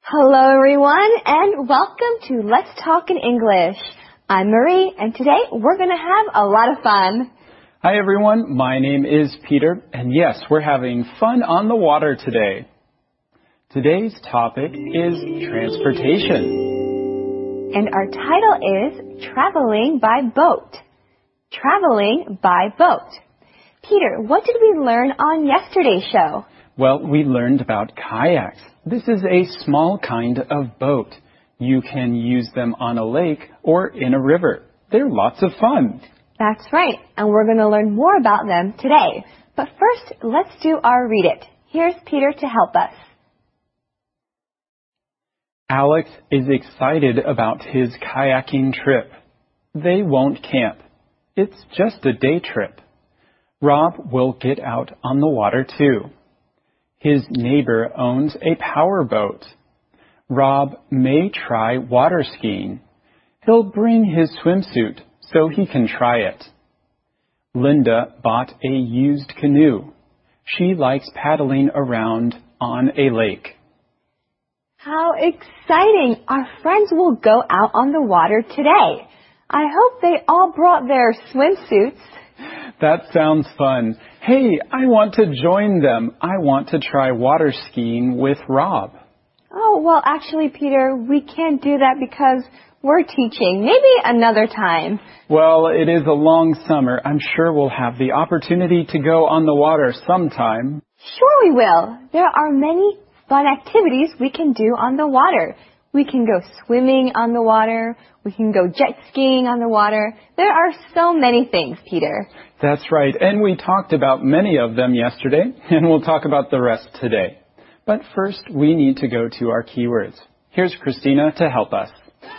Hello everyone and welcome to Let's Talk in English. I'm Marie and today we're going to have a lot of fun. Hi everyone, my name is Peter and yes, we're having fun on the water today. Today's topic is transportation. And our title is Traveling by Boat. Traveling by boat. Peter, what did we learn on yesterday's show? Well, we learned about kayaks. This is a small kind of boat. You can use them on a lake or in a river. They're lots of fun. That's right, and we're going to learn more about them today. But first, let's do our Read It. Here's Peter to help us. Alex is excited about his kayaking trip. They won't camp. It's just a day trip. Rob will get out on the water too. His neighbor owns a power boat. Rob may try water skiing. He'll bring his swimsuit so he can try it. Linda bought a used canoe. She likes paddling around on a lake. How exciting! Our friends will go out on the water today. I hope they all brought their swimsuits. That sounds fun. Hey, I want to join them. I want to try water skiing with Rob. Oh, well, actually, Peter, we can't do that because we're teaching. Maybe another time. Well, it is a long summer. I'm sure we'll have the opportunity to go on the water sometime. Sure we will. There are many fun activities we can do on the water. We can go swimming on the water. We can go jet skiing on the water. There are so many things, Peter. That's right. And we talked about many of them yesterday, and we'll talk about the rest today. But first, we need to go to our keywords. Here's Christina to help us.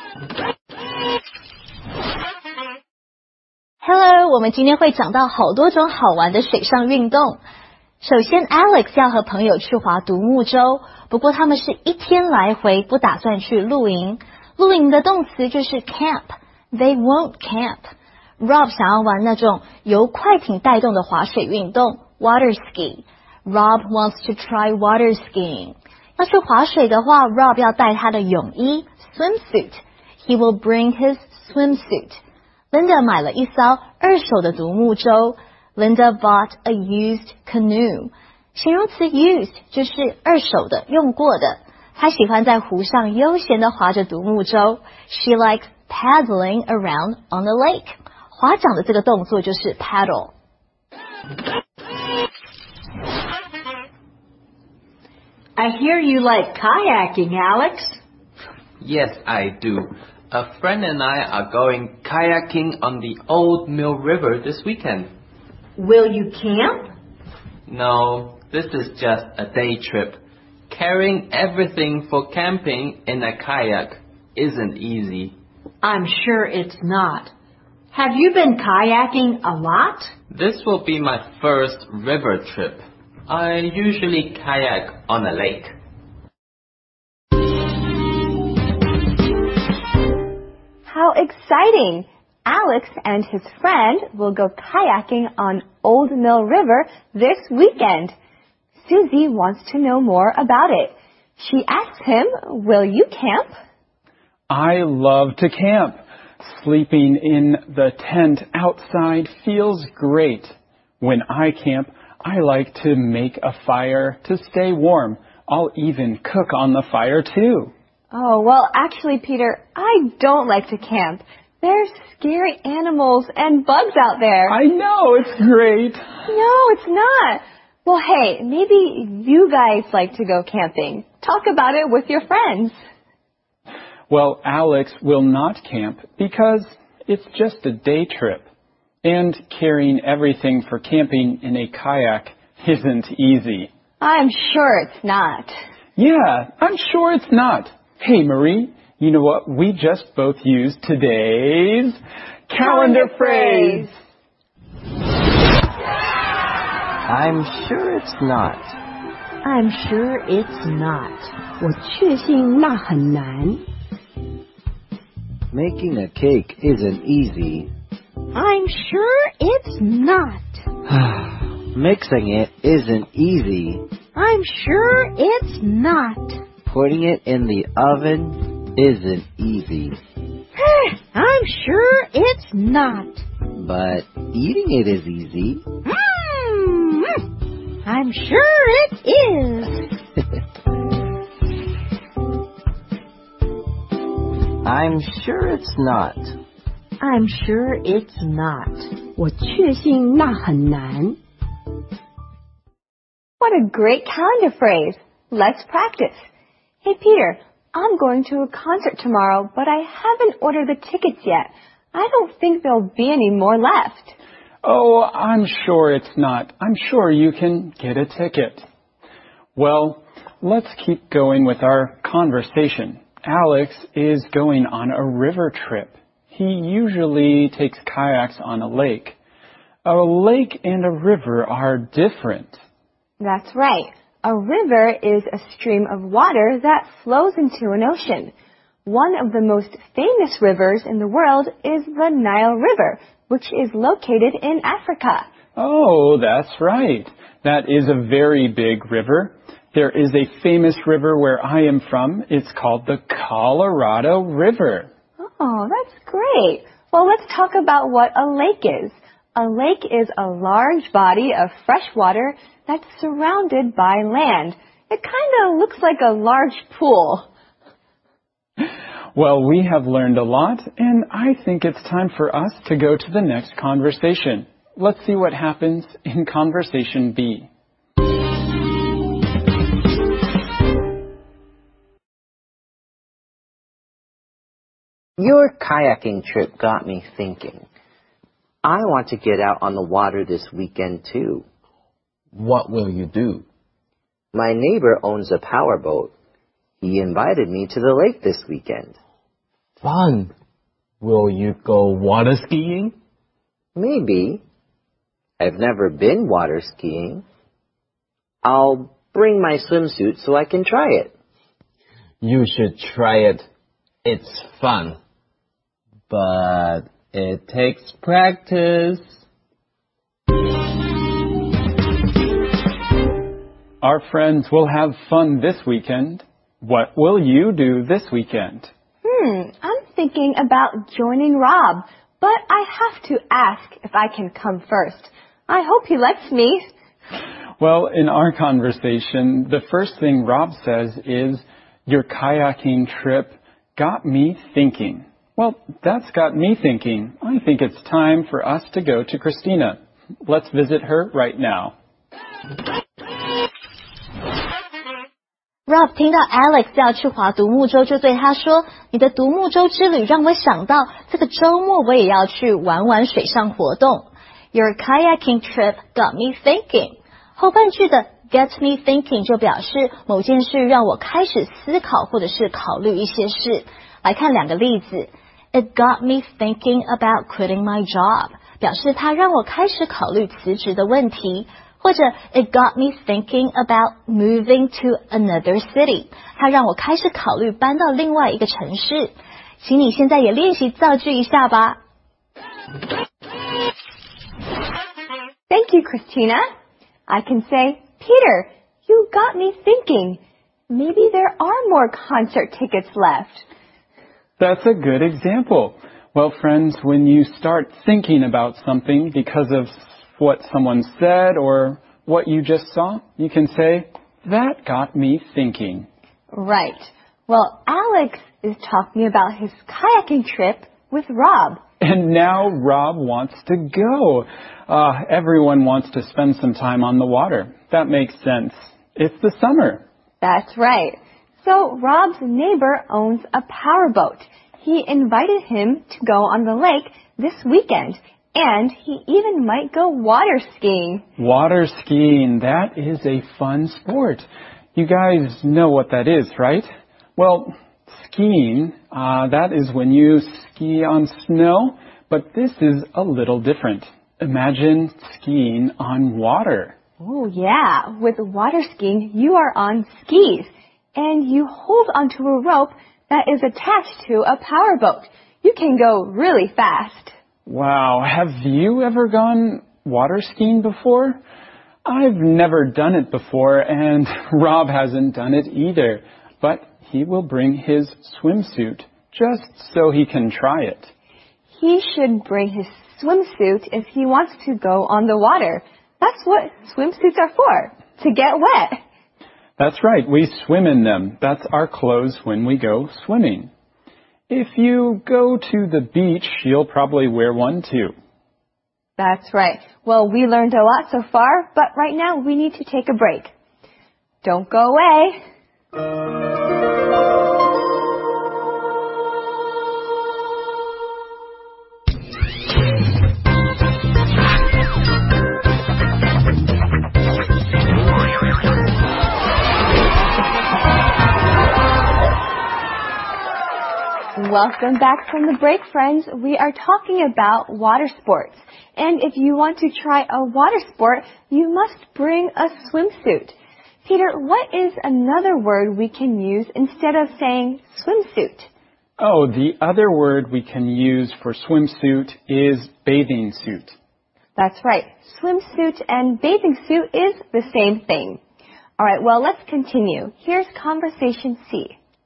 Hello, 我们今天会讲到好多种好玩的水上运动。首先 Alex 要和朋友去划独木舟，不过他们是一天来回，不打算去露营。露营的动词就是 camp. They won't camp. Rob 想要玩那种由快艇带动的滑水运动 water ski. Rob wants to try water skiing. 要去滑水的话 Rob 要带他的泳衣 swimsuit. He will bring his swimsuit. Linda 买了一艘二手的独木舟Linda bought a used canoe. 形容词 used 就是二手的，用过的。她喜欢在湖上悠闲地划着独木舟。She likes paddling around on the lake. 划桨的这个动作就是 paddle. I hear you like kayaking, Alex. Yes, I do. A friend and I are going kayaking on the Old Mill River this weekend. Will you camp? No, this is just a day trip. Carrying everything for camping in a kayak isn't easy. I'm sure it's not. Have you been kayaking a lot? This will be my first river trip. I usually kayak on a lake. How exciting! Alex and his friend will go kayaking on Old Mill River this weekend. Susie wants to know more about it. She asks him, will you camp? I love to camp. Sleeping in the tent outside feels great. When I camp, I like to make a fire to stay warm. I'll even cook on the fire too. Oh, well, actually, Peter, I don't like to camp. There's scary animals and bugs out there. I know, it's great. No, it's not. Well, hey, maybe you guys like to go camping. Talk about it with your friends. Well, Alex will not camp because it's just a day trip. And carrying everything for camping in a kayak isn't easy. I'm sure it's not. Yeah, I'm sure it's not. Hey, Marie, you know what? We just both used today's calendar phrase. I'm sure it's not. I'm sure it's not. 我确信那很难。 Making a cake isn't easy. I'm sure it's not. Mixing it isn't easy. I'm sure it's not. Putting it in the oven isn't easy. I'm sure it's not. But eating it is easy. I'm sure it is. I'm sure it's not. I'm sure it's not. 我确信那很难。 What a great calendar phrase. Let's practice. Hey, Peter, I'm going to a concert tomorrow, but I haven't ordered the tickets yet. I don't think there'll be any more left. Oh, I'm sure it's not. I'm sure you can get a ticket. Well, let's keep going with our conversation. Alex is going on a river trip. He usually takes kayaks on a lake. A lake and a river are different. That's right. A river is a stream of water that flows into an ocean. One of the most famous rivers in the world is the Nile River, which is located in Africa. Oh, that's right. That is a very big river. There is a famous river where I am from. It's called the Colorado River. Oh, that's great. Well, let's talk about what a lake is. A lake is a large body of fresh water that's surrounded by land. It kind of looks like a large pool. Well, we have learned a lot, and I think it's time for us to go to the next conversation. Let's see what happens in Conversation B. Your kayaking trip got me thinking. I want to get out on the water this weekend too. What will you do? My neighbor owns a powerboat. He invited me to the lake this weekend. Fun. Will you go water skiing? Maybe. I've never been water skiing. I'll bring my swimsuit so I can try it. You should try it. It's fun. But it takes practice. Our friends will have fun this weekend. What will you do this weekend? I'm thinking about joining Rob, but I have to ask if I can come first. I hope he lets me. Well, in our conversation, the first thing Rob says is, your kayaking trip got me thinking. Well, that's got me thinking. I think it's time for us to go to Christina. Let's visit her right now. Rob 听到 Alex 要去划独木舟，就对他说：“你的独木舟之旅让我想到，这个周末我也要去玩玩水上活动。Your kayaking trip got me thinking。”后半句的 get me thinking 就表示某件事让我开始思考或者是考虑一些事。来看两个例子 ，It got me thinking about quitting my job， 表示它让我开始考虑辞职的问题。或者 It got me thinking about moving to another city， 它让我开始考虑搬到另外一个城市。请你现在也练习造句一下吧。 Thank you, Christina. I can say, Peter, you got me thinking. Maybe there are more concert tickets left. That's a good example. Well, friends, when you start thinking about something because of what someone said or what you just saw, you can say, that got me thinking. Right. Well, Alex is talking about his kayaking trip with Rob. And now Rob wants to go. Everyone wants to spend some time on the water. That makes sense. It's the summer. That's right. So Rob's neighbor owns a powerboat. He invited him to go on the lake this weekend. And he even might go water skiing. Water skiing, that is a fun sport. You guys know what that is, right? Well, skiing, that is when you ski on snow, but this is a little different. Imagine skiing on water. Oh, yeah. With water skiing, you are on skis, and you hold onto a rope that is attached to a powerboat. You can go really fast. Wow, have you ever gone water skiing before? I've never done it before, and Rob hasn't done it either. but he will bring his swimsuit just so he can try it. He should bring his swimsuit if he wants to go on the water. That's what swimsuits are for, to get wet. That's right, we swim in them. That's our clothes when we go swimming. If you go to the beach, you'll probably wear one too. That's right. Well, we learned a lot so far, but right now we need to take a break. Don't go away. Welcome back from the break, friends. We are talking about water sports. And if you want to try a water sport, you must bring a swimsuit. Peter, what is another word we can use instead of saying swimsuit? Oh, the other word we can use for swimsuit is bathing suit. That's right. Swimsuit and bathing suit is the same thing. All right, well, let's continue. Here's conversation C.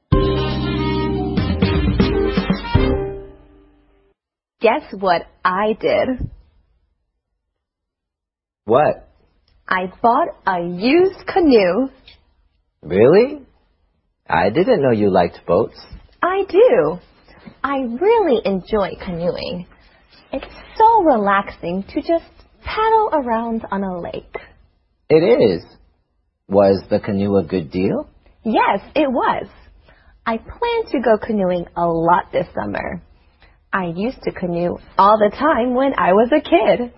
Guess what I did? What? I bought a used canoe. Really? I didn't know you liked boats. I do. I really enjoy canoeing. It's so relaxing to just paddle around on a lake. It is. Was the canoe a good deal? Yes, it was. I plan to go canoeing a lot this summer. I used to canoe all the time when I was a kid.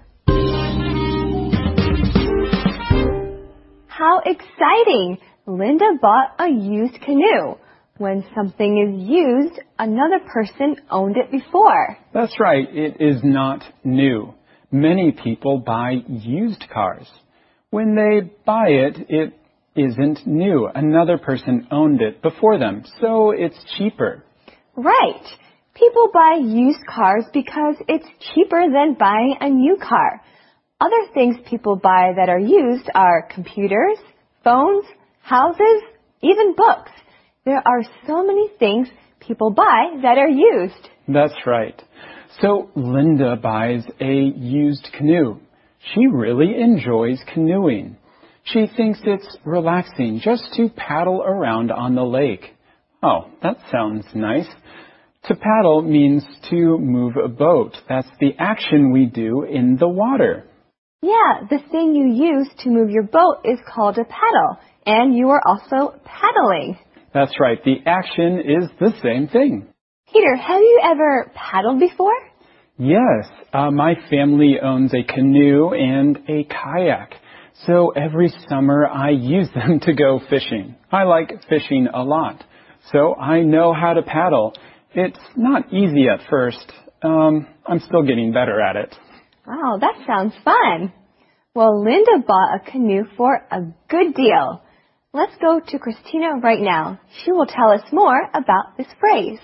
How exciting! Linda bought a used canoe. When something is used, another person owned it before. That's right, it is not new. Many people buy used cars. When they buy it, it isn't new. Another person owned it before them, so it's cheaper. Right. People buy used cars because it's cheaper than buying a new car. Other things people buy that are used are computers, phones, houses, even books. There are so many things people buy that are used. That's right. So Linda buys a used canoe. She really enjoys canoeing. She thinks it's relaxing just to paddle around on the lake. Oh, that sounds nice. To paddle means to move a boat. That's the action we do in the water. Yeah, the thing you use to move your boat is called a paddle, and you are also paddling. That's right, the action is the same thing. Peter, have you ever paddled before? Yes, my family owns a canoe and a kayak, so every summer I use them to go fishing. I like fishing a lot, so I know how to paddle. It's not easy at first. I'm still getting better at it. Wow, that sounds fun. Well, Linda bought a canoe for a good deal. Let's go to Christina right now. She will tell us more about this phrase.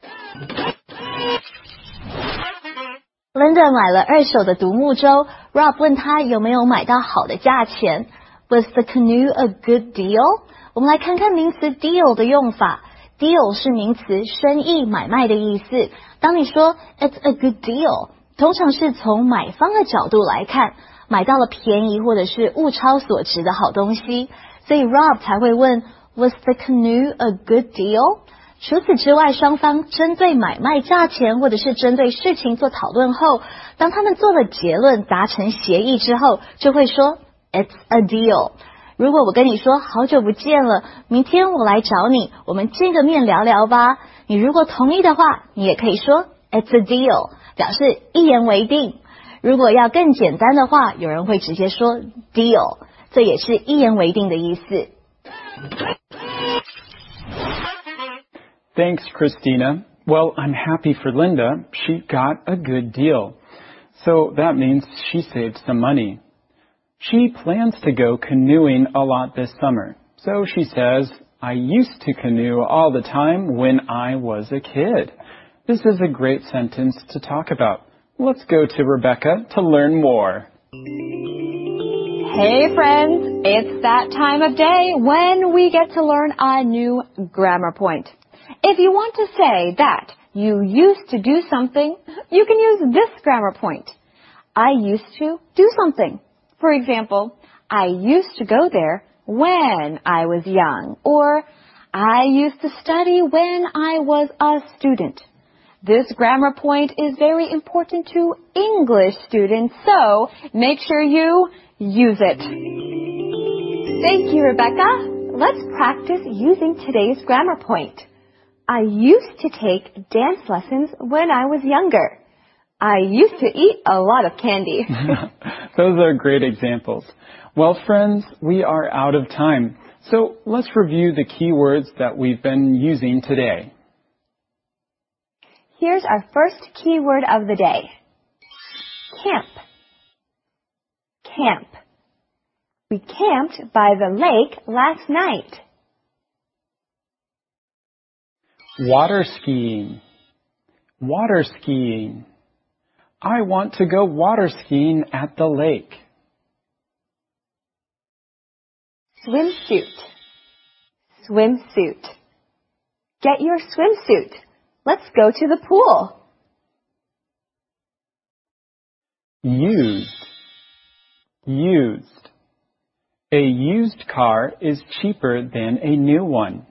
Linda 买了2手的独木舟 ，Rob 问她有没有买到好的价钱。Was the canoe a good deal？ 我们来看看名词 deal 的用法。Deal 是名词，生意、买卖的意思。当你说 It's a good deal， 通常是从买方的角度来看，买到了便宜或者是物超所值的好东西，所以 Rob 才会问 Was the canoe a good deal？ 除此之外，双方针对买卖价钱或者是针对事情做讨论后，当他们做了结论，达成协议之后，就会说 It's a deal。如果我跟你说好久不见了，明天我来找你，我们见个面聊聊吧。你如果同意的话，你也可以说 It's a deal， 表示一言为定。如果要更简单的话，有人会直接说 deal， 这也是一言为定的意思。 Thanks, Christina. Well, I'm happy for Linda. She got a good deal. So that means she saved some money. She plans to go canoeing a lot this summer. So she says, I used to canoe all the time when I was a kid. This is a great sentence to talk about. Let's go to Rebecca to learn more. Hey friends, it's that time of day when we get to learn a new grammar point. If you want to say that you used to do something, you can use this grammar point. I used to do something. For example, I used to go there when I was young, or I used to study when I was a student. This grammar point is very important to English students, so make sure you use it. Thank you, Rebecca. Let's practice using today's grammar point. I used to take dance lessons when I was younger. I used to eat a lot of candy. Those are great examples. Well, friends, we are out of time. So let's review the key words that we've been using today. Here's our first key word of the day. Camp. Camp. We camped by the lake last night. Water skiing. Water skiing. I want to go water skiing at the lake. Swimsuit. Swimsuit. Get your swimsuit. Let's go to the pool. Used. Used. A used car is cheaper than a new one.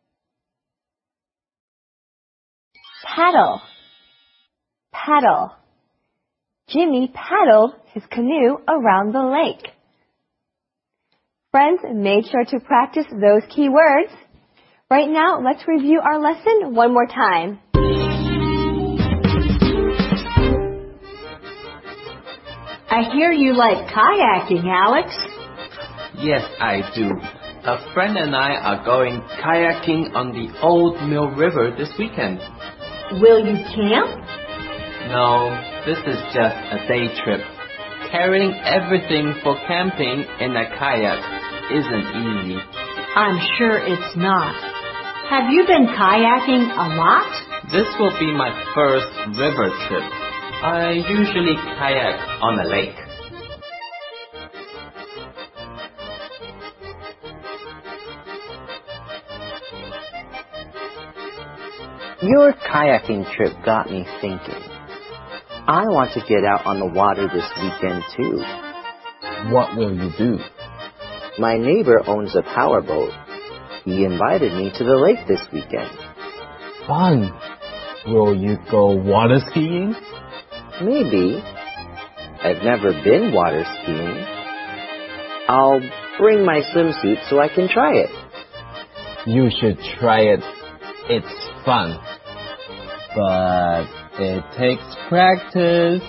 Paddle. Paddle. Jimmy paddled his canoe around the lake. Friends, make sure to practice those key words. Right now, let's review our lesson one more time. I hear you like kayaking, Alex. Yes, I do. A friend and I are going kayaking on the Old Mill River this weekend. Will you camp? No, this is just a day trip. Carrying everything for camping in a kayak isn't easy. I'm sure it's not. Have you been kayaking a lot? This will be my first river trip. I usually kayak on a lake. Your kayaking trip got me thinking. I want to get out on the water this weekend too. What will you do? My neighbor owns a powerboat. He invited me to the lake this weekend. Fun. Will you go water skiing? Maybe. I've never been water skiing. I'll bring my swimsuit so I can try it. You should try it. It's fun. But it takes practice.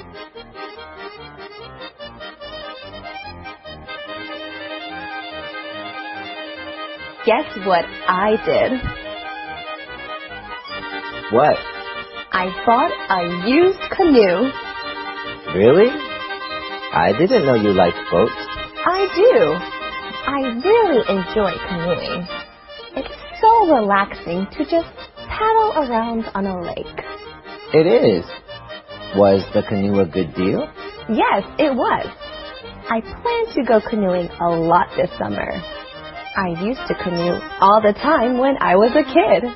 Guess what I did? What? I bought a used canoe. Really? I didn't know you liked boats. I do. I really enjoy canoeing. It's so relaxing to just paddle around on a lake. It is. Was the canoe a good deal? Yes, it was. I plan to go canoeing a lot this summer. I used to canoe all the time when I was a kid.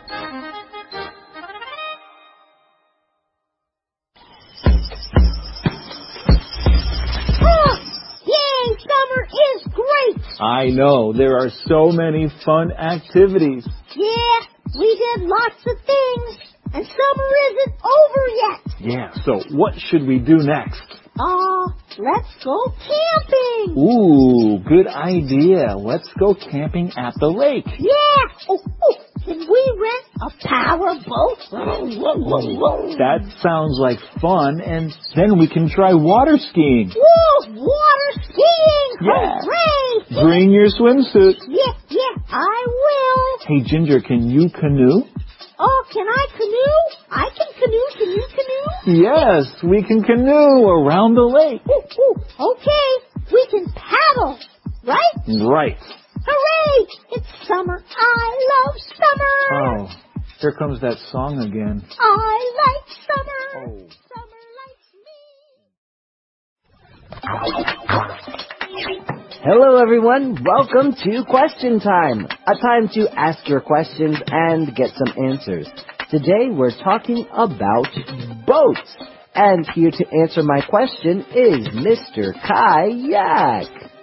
Yay, summer is great! I know, there are so many fun activities. Yeah, we did lots of things, and summer isn't over yet. Yeah, so what should we do next? Let's go camping. Ooh, good idea. Let's go camping at the lake. Yeah. Oh, can we rent a power boat? That sounds like fun, and then we can try water skiing. Whoa, water skiing! Yeah. Hooray! Bring your swimsuit. Yeah, I will. Hey, Ginger, can you canoe? Oh, can I canoe? I can canoe. Can you canoe? Yes, we can canoe around the lake. Okay, we can paddle, right? Right. Hooray! It's summer. I love summer. Oh, here comes that song again. I like summer. Oh. Summer likes me. Hello everyone, welcome to Question Time, a time to ask your questions and get some answers. Today we're talking about boats, and here to answer my question is Mr. Kayak.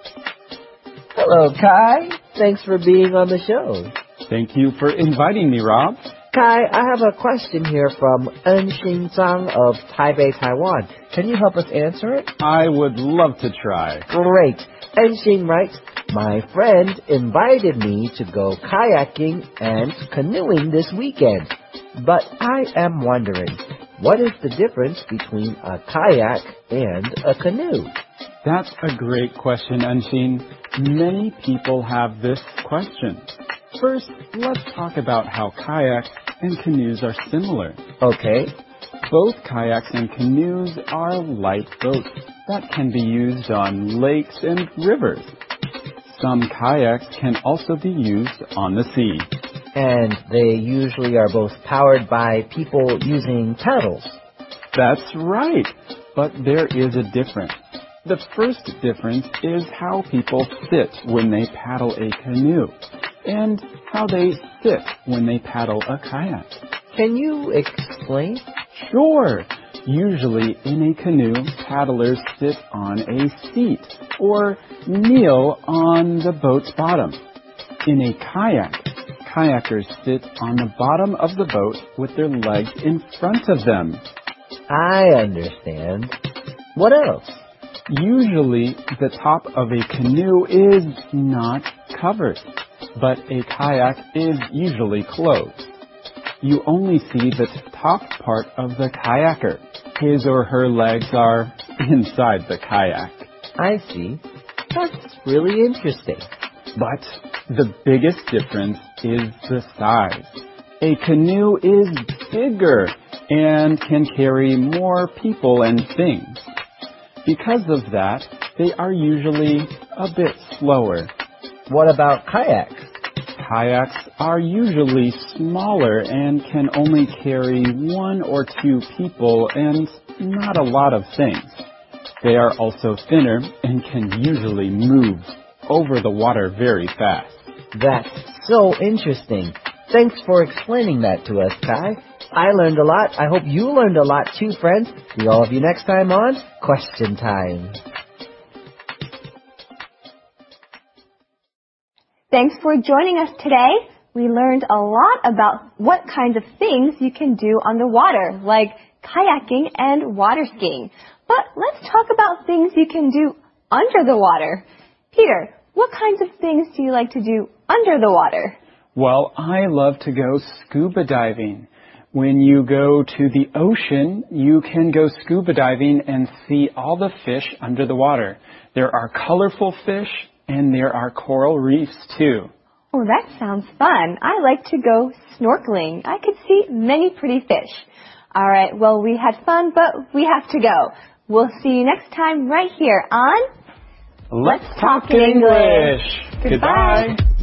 Hello Kai, thanks for being on the show. Thank you for inviting me, Rob. Kai, I have a question here from En-Xin Zhang of Taipei, Taiwan. Can you help us answer it? I would love to try. Great. En-Xin writes, my friend invited me to go kayaking and canoeing this weekend. But I am wondering, what is the difference between a kayak and a canoe? That's a great question, En-Xin. Many people have this question. First, let's talk about how kayaks and canoes are similar. Okay. Both kayaks and canoes are light boats that can be used on lakes and rivers. Some kayaks can also be used on the sea. And they usually are both powered by people using paddles. That's right, but there is a difference. The first difference is how people sit when they paddle a canoe, and how they sit when they paddle a kayak. Can you explain? Sure. Usually in a canoe, paddlers sit on a seat or kneel on the boat's bottom. In a kayak, kayakers sit on the bottom of the boat with their legs in front of them. I understand. What else? Usually the top of a canoe is not covered, but a kayak is usually closed. You only see the top part of the kayaker. His or her legs are inside the kayak. I see. That's really interesting. But the biggest difference is the size. A canoe is bigger and can carry more people and things. Because of that, they are usually a bit slower. What about kayaks? Kayaks are usually smaller and can only carry 1 or 2 people and not a lot of things. They are also thinner and can usually move over the water very fast. That's so interesting. Thanks for explaining that to us, Kai. I learned a lot. I hope you learned a lot too, friends. See all of you next time on Question Time. Thanks for joining us today. We learned a lot about what kinds of things you can do on the water, like kayaking and water skiing. But let's talk about things you can do under the water. Peter, what kinds of things do you like to do under the water? Well, I love to go scuba diving. When you go to the ocean, you can go scuba diving and see all the fish under the water. There are colorful fish, and there are coral reefs too. Oh, that sounds fun. I like to go snorkeling. I could see many pretty fish. All right, well, we had fun, but we have to go. We'll see you next time right here on Let's Talk English. Goodbye.